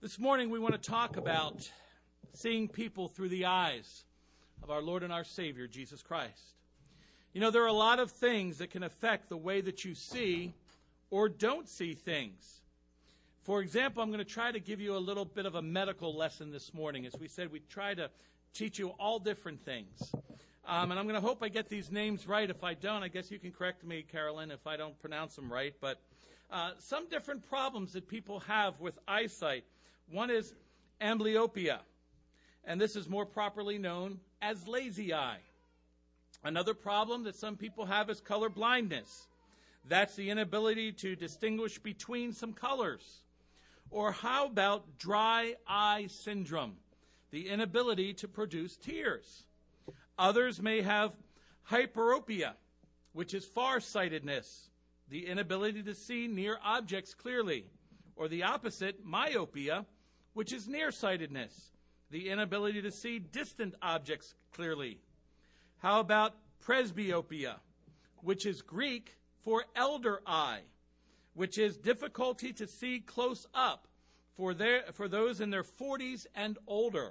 This morning we want to talk about seeing people through the eyes of our Lord and our Savior, Jesus Christ. You know, there are a lot of things that can affect the way that you see or don't see things. For example, I'm going to try to give you a little bit of a medical lesson this morning. As we said, we try to teach you all different things. And I'm going to hope I get these names right. If I don't, I guess you can correct me, Carolyn, if I don't pronounce them right. But some different problems that people have with eyesight. One is amblyopia, and this is more properly known as lazy eye. Another problem that some people have is color blindness. That's the inability to distinguish between some colors. Or how about dry eye syndrome, the inability to produce tears? Others may have hyperopia, which is farsightedness, the inability to see near objects clearly. Or the opposite, myopia, which is nearsightedness, the inability to see distant objects clearly. How about presbyopia, which is Greek for elder eye, which is difficulty to see close up for those in their 40s and older.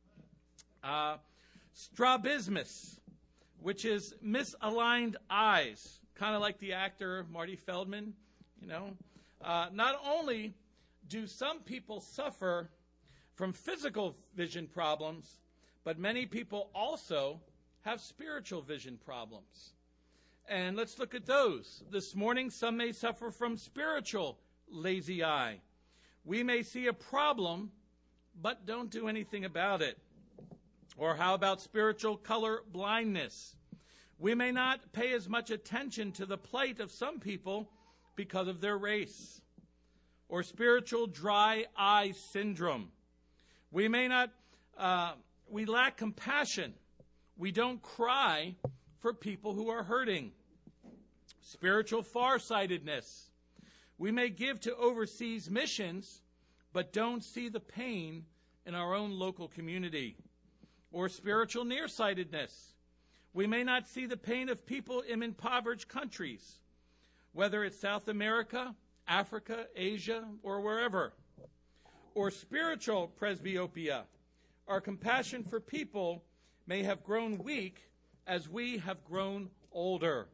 Strabismus, which is misaligned eyes, kind of like the actor Marty Feldman, you know. Not only do some people suffer from physical vision problems, but many people also have spiritual vision problems. And let's look at those. This morning, some may suffer from spiritual lazy eye. We may see a problem, but don't do anything about it. Or how about spiritual color blindness? We may not pay as much attention to the plight of some people because of their race. Or spiritual dry eye syndrome. We may not, we lack compassion. We don't cry for people who are hurting. Spiritual farsightedness. We may give to overseas missions, but don't see the pain in our own local community. Or spiritual nearsightedness. We may not see the pain of people in impoverished countries, whether it's South America, Africa, Asia, or wherever. Or spiritual presbyopia. Our compassion for people may have grown weak as we have grown older.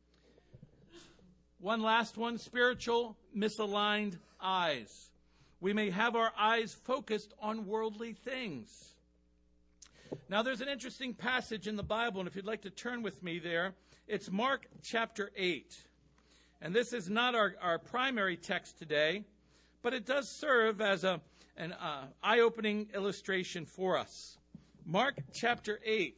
One last one, spiritual misaligned eyes. We may have our eyes focused on worldly things. Now, there's an interesting passage in the Bible, and if you'd like to turn with me there, it's Mark chapter 8. And this is not our primary text today, but it does serve as an eye-opening illustration for us. Mark chapter 8,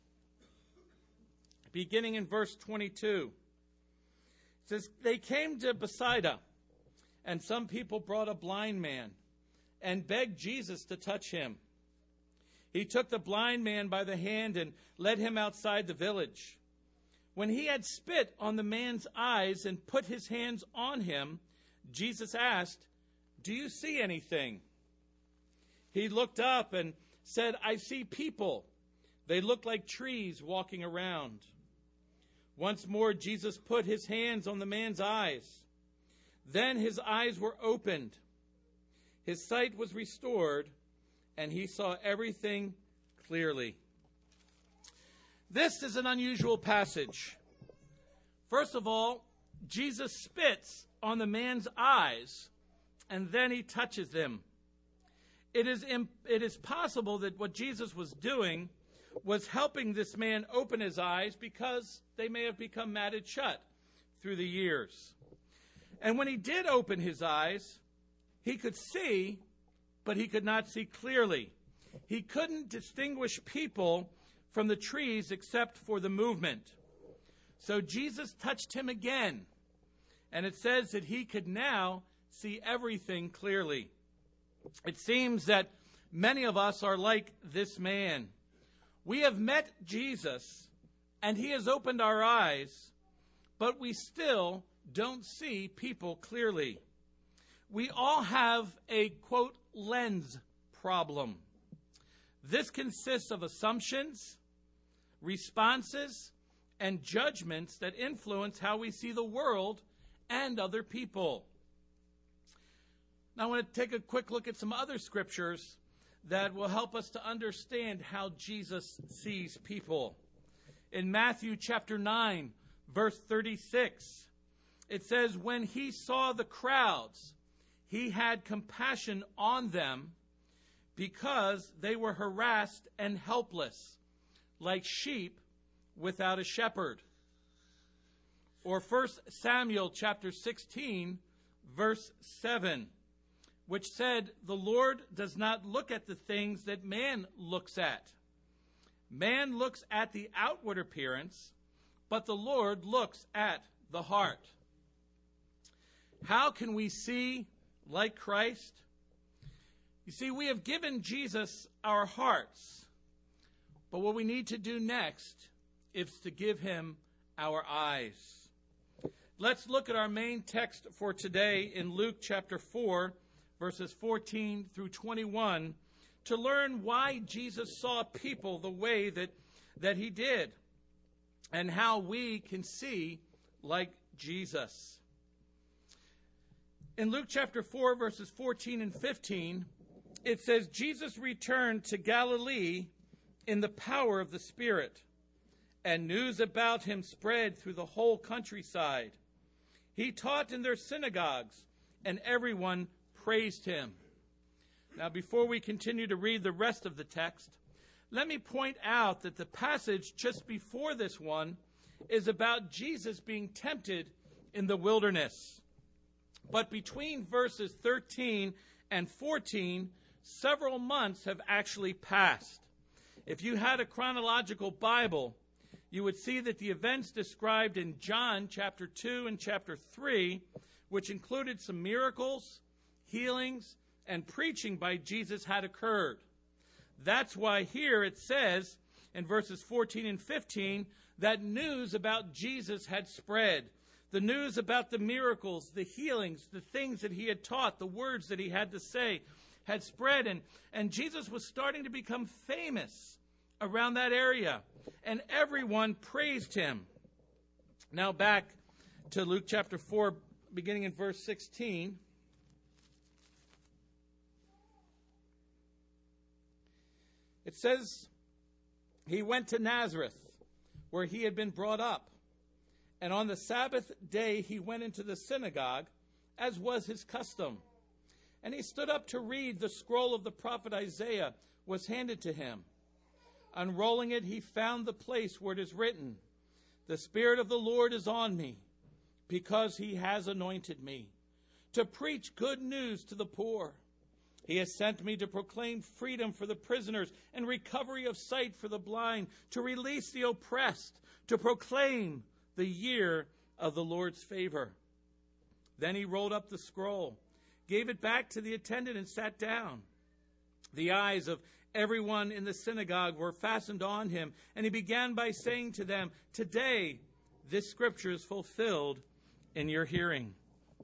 beginning in verse 22. It says, "They came to Bethsaida, and some people brought a blind man and begged Jesus to touch him. He took the blind man by the hand and led him outside the village. When he had spit on the man's eyes and put his hands on him, Jesus asked, 'Do you see anything?' He looked up and said, 'I see people. They look like trees walking around.' Once more, Jesus put his hands on the man's eyes. Then his eyes were opened. His sight was restored, and he saw everything clearly." This is an unusual passage. First of all, Jesus spits on the man's eyes, and then he touches them. It is possible that what Jesus was doing was helping this man open his eyes because they may have become matted shut through the years. And when he did open his eyes, he could see, but he could not see clearly. He couldn't distinguish people from the trees except for the movement. So Jesus touched him again, and it says that he could now see everything clearly. It seems that many of us are like this man. We have met Jesus, and he has opened our eyes, but we still don't see people clearly. We all have a, quote, lens problem. This consists of assumptions, responses, and judgments that influence how we see the world and other people. Now I want to take a quick look at some other scriptures that will help us to understand how Jesus sees people. In Matthew chapter 9, verse 36, it says, "When he saw the crowds, he had compassion on them because they were harassed and helpless, like sheep without a shepherd." Or 1 Samuel chapter 16, verse 7, which said, "The Lord does not look at the things that man looks at. Man looks at the outward appearance, but the Lord looks at the heart." How can we see like Christ? You see, we have given Jesus our hearts, but what we need to do next is to give him our eyes. Let's look at our main text for today in Luke chapter 4, verses 14 through 21, to learn why Jesus saw people the way that he did, and how we can see like Jesus. In Luke chapter 4, verses 14 and 15, it says, "Jesus returned to Galilee in the power of the Spirit, and news about him spread through the whole countryside. He taught in their synagogues, and everyone praised him." Now, before we continue to read the rest of the text, let me point out that the passage just before this one is about Jesus being tempted in the wilderness. But between verses 13 and 14, several months have actually passed. If you had a chronological Bible, you would see that the events described in John chapter 2 and chapter 3, which included some miracles, healings, and preaching by Jesus, had occurred. That's why here it says in verses 14 and 15 that news about Jesus had spread. The news about the miracles, the healings, the things that he had taught, the words that he had to say had spread. And Jesus was starting to become famous around that area. And everyone praised him. Now back to Luke chapter 4, beginning in verse 16. It says, "He went to Nazareth, where he had been brought up. And on the Sabbath day he went into the synagogue, as was his custom. And he stood up to read. The scroll of the prophet Isaiah was handed to him. Unrolling it, he found the place where it is written, 'The Spirit of the Lord is on me, because he has anointed me to preach good news to the poor. He has sent me to proclaim freedom for the prisoners and recovery of sight for the blind, to release the oppressed, to proclaim the year of the Lord's favor.' Then he rolled up the scroll, gave it back to the attendant, and sat down. The eyes of everyone in the synagogue were fastened on him, and he began by saying to them, 'Today this scripture is fulfilled in your hearing.'"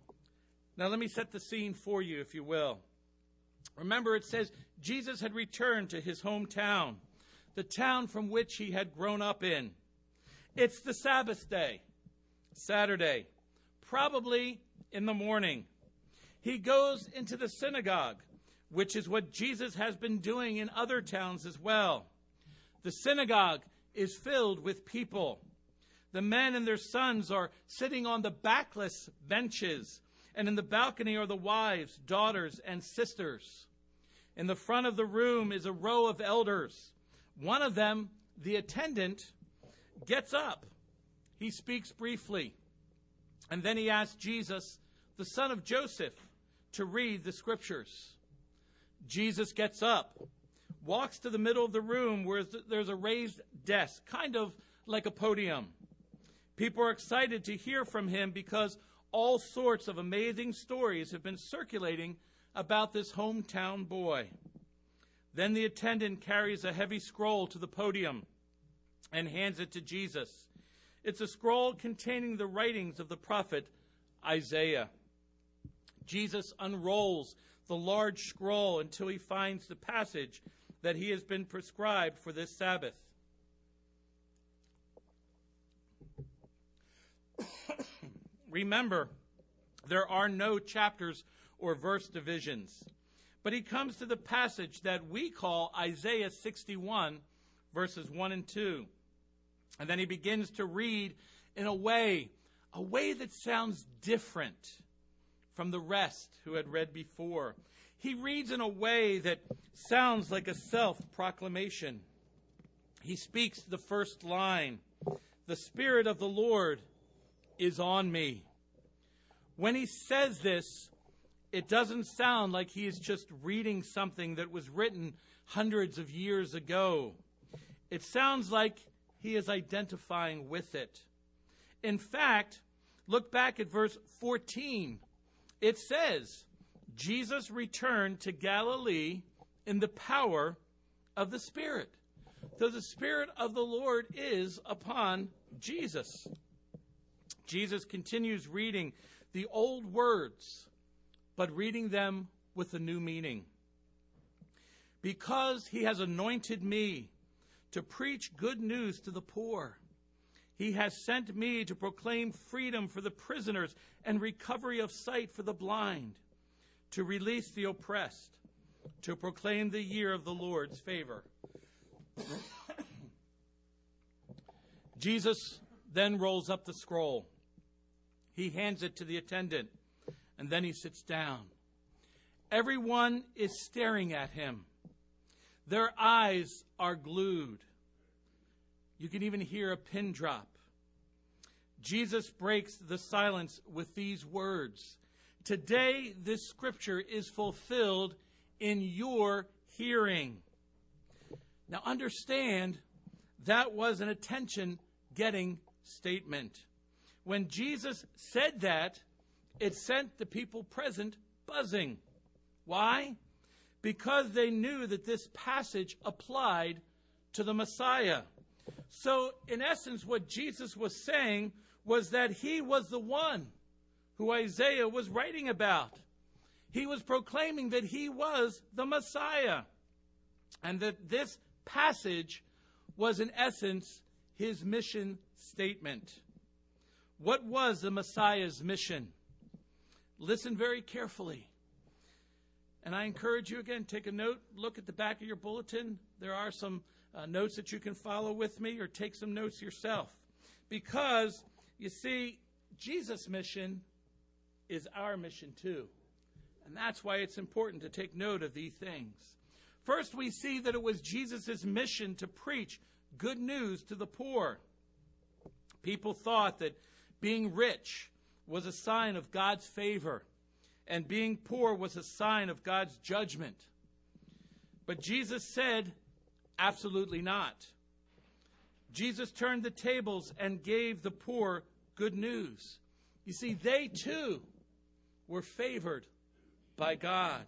Now let me set the scene for you, if you will. Remember, it says Jesus had returned to his hometown, the town from which he had grown up in. It's the Sabbath day, Saturday, probably in the morning. He goes into the synagogue, which is what Jesus has been doing in other towns as well. The synagogue is filled with people. The men and their sons are sitting on the backless benches, and in the balcony are the wives, daughters, and sisters. In the front of the room is a row of elders. One of them, the attendant, gets up. He speaks briefly, and then he asks Jesus, the son of Joseph, to read the scriptures. Jesus gets up, walks to the middle of the room where there's a raised desk, kind of like a podium. People are excited to hear from him because all sorts of amazing stories have been circulating about this hometown boy. Then the attendant carries a heavy scroll to the podium and hands it to Jesus. It's a scroll containing the writings of the prophet Isaiah. Jesus unrolls the large scroll until he finds the passage that he has been prescribed for this Sabbath. Remember, there are no chapters or verse divisions. But he comes to the passage that we call Isaiah 61, verses 1 and 2. And then he begins to read in a way that sounds different from the rest who had read before. He reads in a way that sounds like a self-proclamation. He speaks the first line, "The Spirit of the Lord is on me." When he says this, it doesn't sound like he is just reading something that was written hundreds of years ago. It sounds like he is identifying with it. In fact, look back at verse 14. It says, Jesus returned to Galilee in the power of the Spirit. So the Spirit of the Lord is upon Jesus. Jesus continues reading the old words, but reading them with a new meaning. Because he has anointed me to preach good news to the poor. He has sent me to proclaim freedom for the prisoners and recovery of sight for the blind, to release the oppressed, to proclaim the year of the Lord's favor. Jesus then rolls up the scroll. He hands it to the attendant, and then he sits down. Everyone is staring at him. Their eyes are glued. You can even hear a pin drop. Jesus breaks the silence with these words. Today, this scripture is fulfilled in your hearing. Now understand, that was an attention-getting statement. When Jesus said that, it sent the people present buzzing. Why? Because they knew that this passage applied to the Messiah. So, in essence, what Jesus was saying was that he was the one who Isaiah was writing about. He was proclaiming that he was the Messiah, and that this passage was, in essence, his mission statement. What was the Messiah's mission? Listen very carefully. And I encourage you again, take a note, look at the back of your bulletin. There are some notes that you can follow with me, or take some notes yourself. Because, you see, Jesus' mission is our mission too. And that's why it's important to take note of these things. First, we see that it was Jesus' mission to preach good news to the poor. People thought that being rich was a sign of God's favor, and being poor was a sign of God's judgment. But Jesus said, absolutely not. Jesus turned the tables and gave the poor good news. You see, they too were favored by God.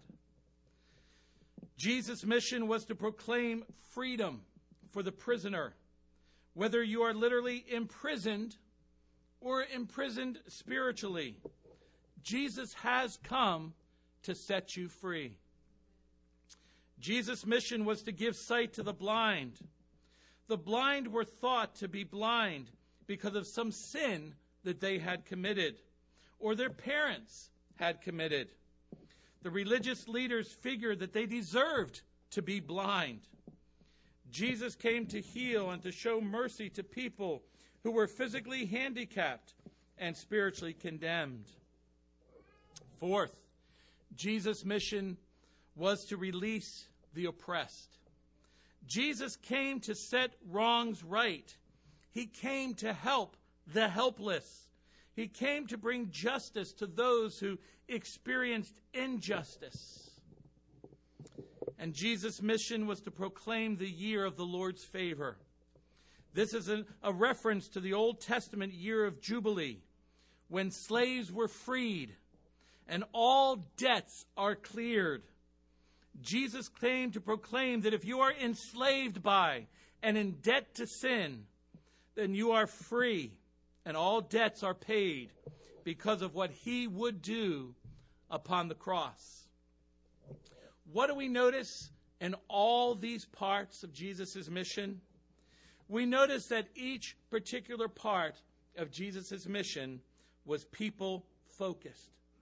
Jesus' mission was to proclaim freedom for the prisoner, whether you are literally imprisoned or imprisoned spiritually. Jesus has come to set you free. Jesus' mission was to give sight to the blind. The blind were thought to be blind because of some sin that they had committed, or their parents had committed. The religious leaders figured that they deserved to be blind. Jesus came to heal and to show mercy to people who were physically handicapped and spiritually condemned. Fourth, Jesus' mission was to release the oppressed. Jesus came to set wrongs right. He came to help the helpless. He came to bring justice to those who experienced injustice. And Jesus' mission was to proclaim the year of the Lord's favor. This is a reference to the Old Testament year of Jubilee, when slaves were freed and all debts are cleared. Jesus came to proclaim that if you are enslaved by and in debt to sin, then you are free and all debts are paid because of what he would do upon the cross. What do we notice in all these parts of Jesus' mission? We notice that each particular part of Jesus' mission was people-focused.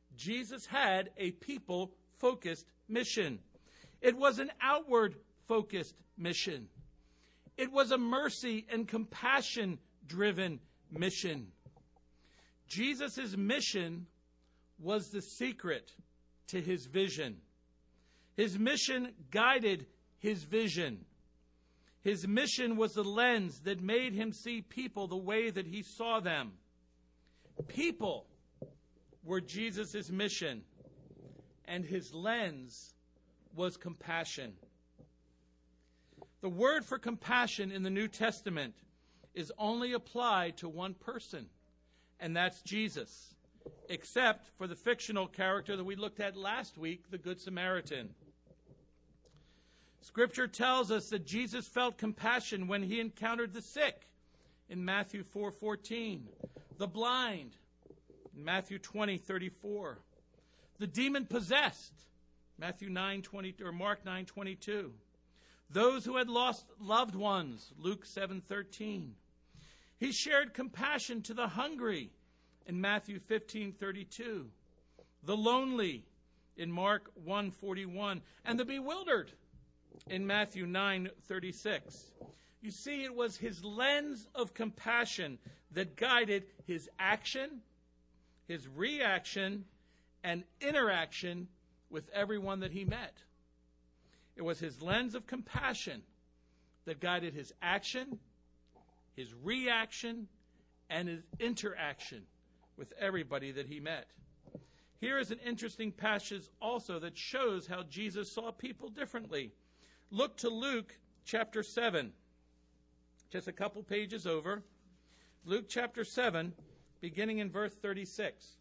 Jesus had a people-focused mission. It was an outward-focused mission. It was a mercy and compassion-driven mission. Jesus' mission was the secret to his vision. His mission guided his vision. His mission was the lens that made him see people the way that he saw them. People were Jesus' mission, and his lens was compassion. The word for compassion in the New Testament is only applied to one person, and that's Jesus, except for the fictional character that we looked at last week, the Good Samaritan. Scripture tells us that Jesus felt compassion when he encountered the sick in Matthew 4:14, the blind in Matthew 20:34, the demon-possessed, Matthew 9:20 or Mark 9:22, those who had lost loved ones, Luke 7:13. He shared compassion to the hungry in Matthew 15:32, the lonely in Mark 1:41, and the bewildered in Matthew 9:36. You see, it was his lens of compassion that guided his action, his reaction, and interaction with everyone that he met. It was his lens of compassion that guided his action, his reaction, and his interaction with everybody that he met. Here is an interesting passage also that shows how Jesus saw people differently. Look to Luke chapter 7, just a couple pages over. Luke chapter 7, beginning in verse 36.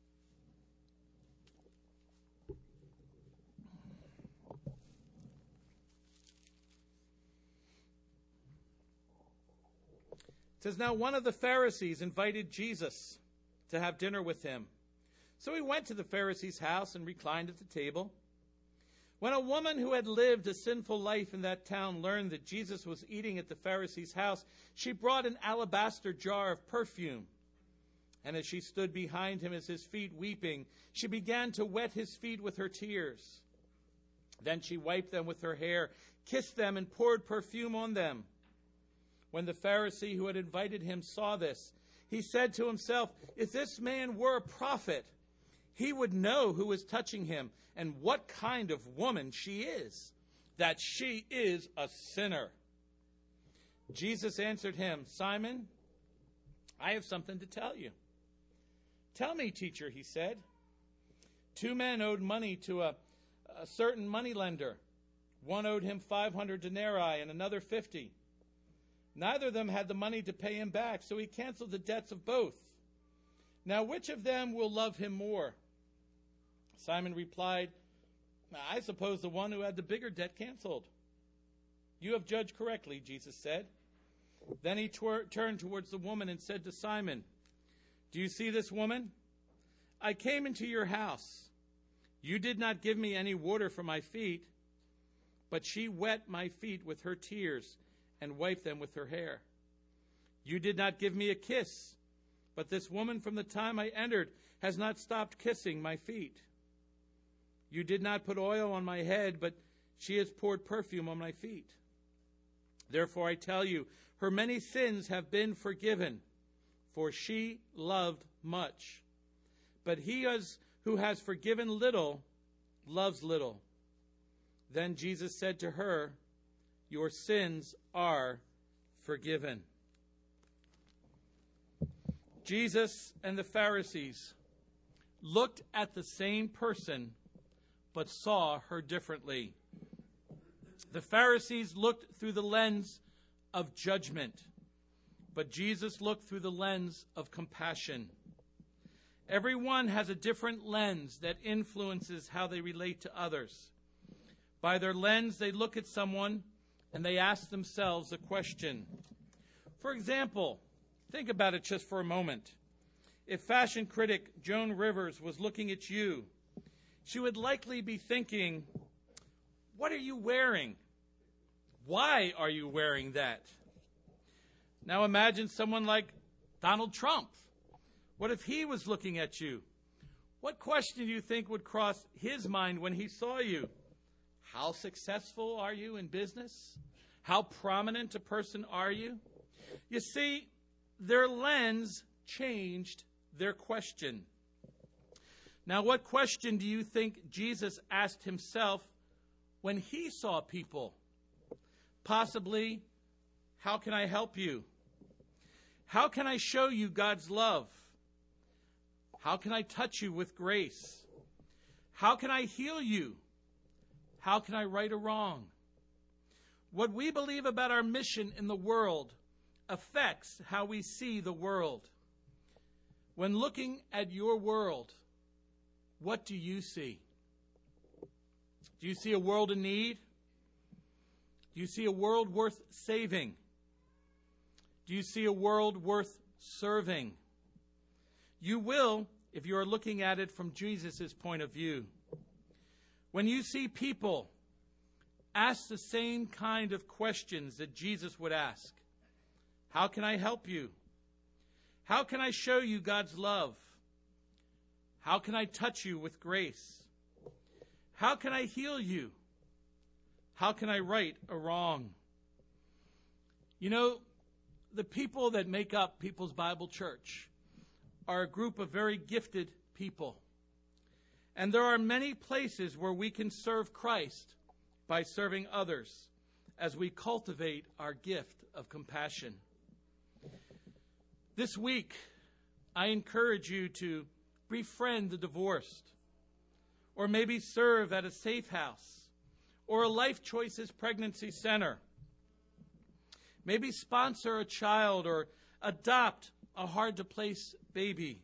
It says, now one of the Pharisees invited Jesus to have dinner with him. So he went to the Pharisee's house and reclined at the table. When a woman who had lived a sinful life in that town learned that Jesus was eating at the Pharisee's house, she brought an alabaster jar of perfume. And as she stood behind him at his feet weeping, she began to wet his feet with her tears. Then she wiped them with her hair, kissed them, and poured perfume on them. When the Pharisee who had invited him saw this, he said to himself, if this man were a prophet, he would know who is touching him and what kind of woman she is, that she is a sinner. Jesus answered him, Simon, I have something to tell you. Tell me, teacher, he said. 2 men owed money to a certain moneylender. One owed him 500 denarii and another 50. Neither of them had the money to pay him back, so he canceled the debts of both. Now, which of them will love him more? Simon replied, I suppose the one who had the bigger debt canceled. You have judged correctly, Jesus said. Then he turned towards the woman and said to Simon, do you see this woman? I came into your house. You did not give me any water for my feet, but she wet my feet with her tears and wiped them with her hair. You did not give me a kiss, but this woman from the time I entered has not stopped kissing my feet. You did not put oil on my head, but she has poured perfume on my feet. Therefore I tell you, her many sins have been forgiven, for she loved much. But he who has forgiven little loves little. Then Jesus said to her, your sins are forgiven. Jesus and the Pharisees looked at the same person, but saw her differently. The Pharisees looked through the lens of judgment, but Jesus looked through the lens of compassion. Everyone has a different lens that influences how they relate to others. By their lens, they look at someone and they ask themselves a question. For example, think about it just for a moment. If fashion critic Joan Rivers was looking at you, she would likely be thinking, what are you wearing? Why are you wearing that? Now imagine someone like Donald Trump. What if he was looking at you? What question do you think would cross his mind when he saw you? How successful are you in business? How prominent a person are you? You see, their lens changed their question. Now, what question do you think Jesus asked himself when he saw people? Possibly, how can I help you? How can I show you God's love? How can I touch you with grace? How can I heal you? How can I right a wrong? What we believe about our mission in the world affects how we see the world. When looking at your world, what do you see? Do you see a world in need? Do you see a world worth saving? Do you see a world worth serving? You will if you are looking at it from Jesus' point of view. When you see people, ask the same kind of questions that Jesus would ask. How can I help you? How can I show you God's love? How can I touch you with grace? How can I heal you? How can I right a wrong? You know, the people that make up People's Bible Church are a group of very gifted people. And there are many places where we can serve Christ by serving others as we cultivate our gift of compassion. This week, I encourage you to befriend the divorced, or maybe serve at a safe house, or a Life Choices pregnancy center. Maybe sponsor a child or adopt a hard-to-place baby.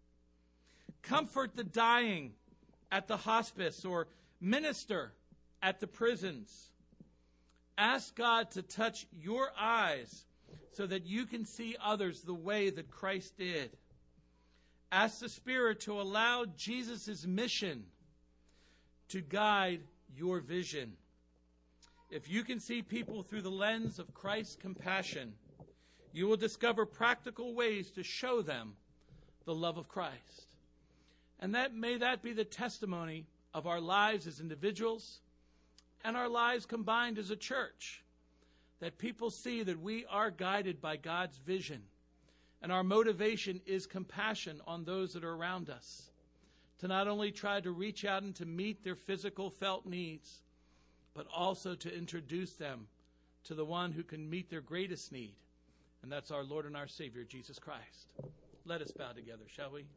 Comfort the dying at the hospice or minister at the prisons. Ask God to touch your eyes so that you can see others the way that Christ did. Ask the Spirit to allow Jesus' mission to guide your vision. If you can see people through the lens of Christ's compassion, you will discover practical ways to show them the love of Christ. And may that be the testimony of our lives as individuals and our lives combined as a church, that people see that we are guided by God's vision, and our motivation is compassion on those that are around us, to not only try to reach out and to meet their physical felt needs, but also to introduce them to the one who can meet their greatest need, and that's our Lord and our Savior, Jesus Christ. Let us bow together, shall we?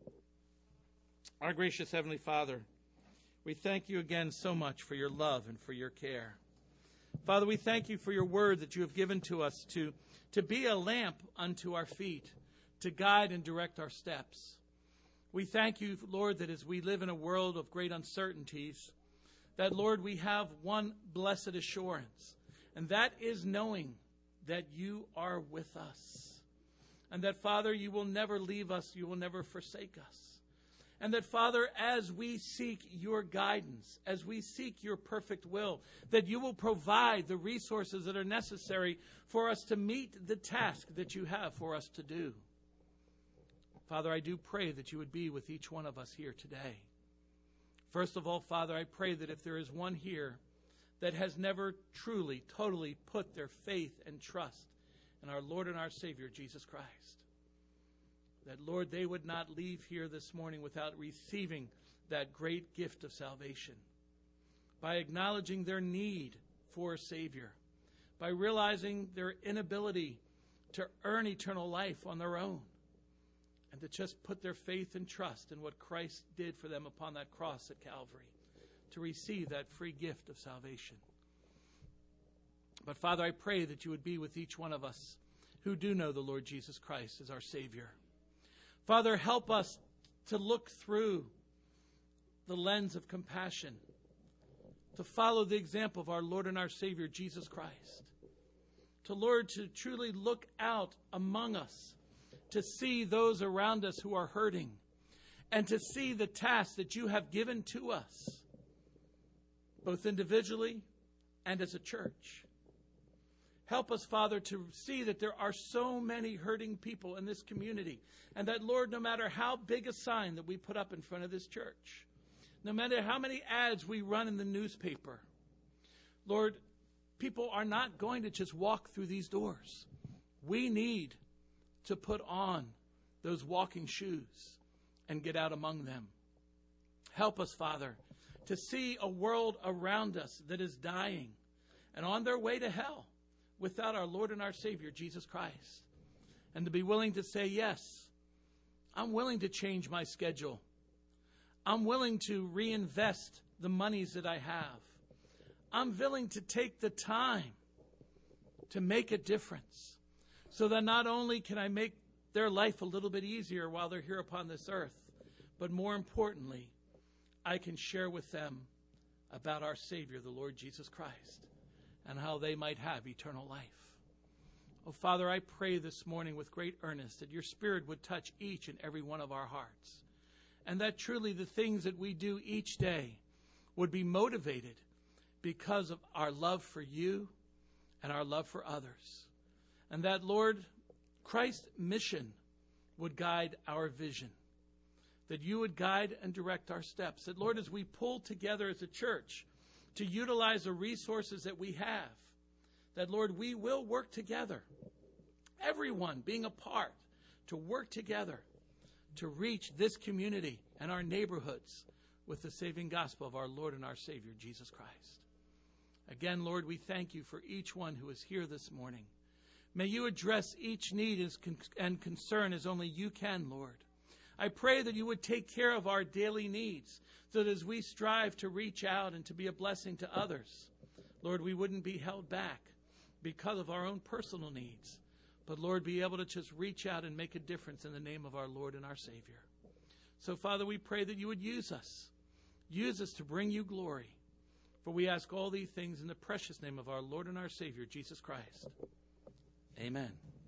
Our gracious Heavenly Father, we thank you again so much for your love and for your care. Father, we thank you for your word that you have given to us to be a lamp unto our feet, to guide and direct our steps. We thank you, Lord, that as we live in a world of great uncertainties, that, Lord, we have one blessed assurance, and that is knowing that you are with us. And that, Father, you will never leave us, you will never forsake us. And that, Father, as we seek your guidance, as we seek your perfect will, that you will provide the resources that are necessary for us to meet the task that you have for us to do. Father, I do pray that you would be with each one of us here today. First of all, Father, I pray that if there is one here that has never truly, totally put their faith and trust in our Lord and our Savior, Jesus Christ, that, Lord, they would not leave here this morning without receiving that great gift of salvation, by acknowledging their need for a Savior, by realizing their inability to earn eternal life on their own, and to just put their faith and trust in what Christ did for them upon that cross at Calvary, to receive that free gift of salvation. But, Father, I pray that you would be with each one of us who do know the Lord Jesus Christ as our Savior. Father, help us to look through the lens of compassion, to follow the example of our Lord and our Savior, Jesus Christ. To, Lord, to truly look out among us, to see those around us who are hurting, and to see the task that you have given to us, both individually and as a church. Help us, Father, to see that there are so many hurting people in this community. And that, Lord, no matter how big a sign that we put up in front of this church, no matter how many ads we run in the newspaper, Lord, people are not going to just walk through these doors. We need to put on those walking shoes and get out among them. Help us, Father, to see a world around us that is dying and on their way to hell without our Lord and our Savior, Jesus Christ. And to be willing to say, yes, I'm willing to change my schedule. I'm willing to reinvest the monies that I have. I'm willing to take the time to make a difference so that not only can I make their life a little bit easier while they're here upon this earth, but more importantly, I can share with them about our Savior, the Lord Jesus Christ, and how they might have eternal life. Oh, Father, I pray this morning with great earnest that your Spirit would touch each and every one of our hearts, and that truly the things that we do each day would be motivated because of our love for you and our love for others. And that, Lord, Christ's mission would guide our vision. That you would guide and direct our steps. That, Lord, as we pull together as a church to utilize the resources that we have, that, Lord, we will work together, everyone being a part, to work together to reach this community and our neighborhoods with the saving gospel of our Lord and our Savior, Jesus Christ. Again, Lord, we thank you for each one who is here this morning. May you address each need and concern as only you can, Lord. I pray that you would take care of our daily needs so that as we strive to reach out and to be a blessing to others, Lord, we wouldn't be held back because of our own personal needs, but, Lord, be able to just reach out and make a difference in the name of our Lord and our Savior. So, Father, we pray that you would use us to bring you glory. For we ask all these things in the precious name of our Lord and our Savior, Jesus Christ. Amen.